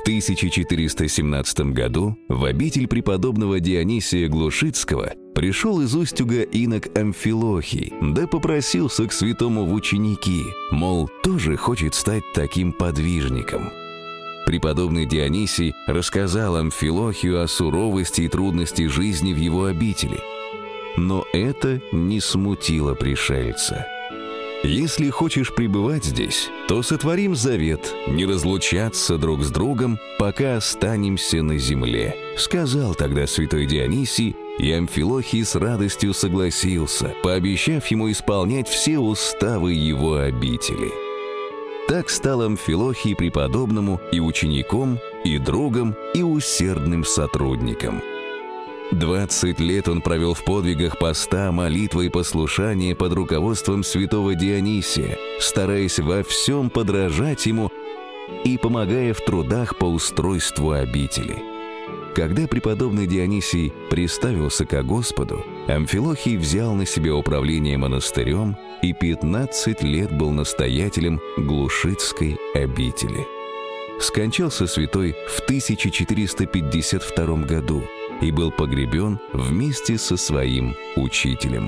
1417 году в обитель преподобного Дионисия Глушицкого пришел из Устюга инок Амфилохий, да попросился к святому в ученики, мол, тоже хочет стать таким подвижником. Преподобный Дионисий рассказал Амфилохию о суровости и трудности жизни в его обители. Но это не смутило пришельца. «Если хочешь пребывать здесь, то сотворим завет, не разлучаться друг с другом, пока останемся на земле», сказал тогда святой Дионисий, и Амфилохий с радостью согласился, пообещав ему исполнять все уставы его обители. Так стал Амфилохий преподобному и учеником, и другом, и усердным сотрудником. 20 лет он провел в подвигах поста, молитвы и послушания под руководством святого Дионисия, стараясь во всем подражать ему и помогая в трудах по устройству обители. Когда преподобный Дионисий приставился ко Господу, Амфилохий взял на себя управление монастырем и 15 лет был настоятелем Глушицкой обители. Скончался святой в 1452 году и был погребен вместе со своим учителем.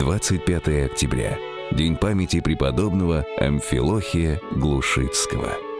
«25 октября. День памяти преподобного Амфилохия Глушицкого».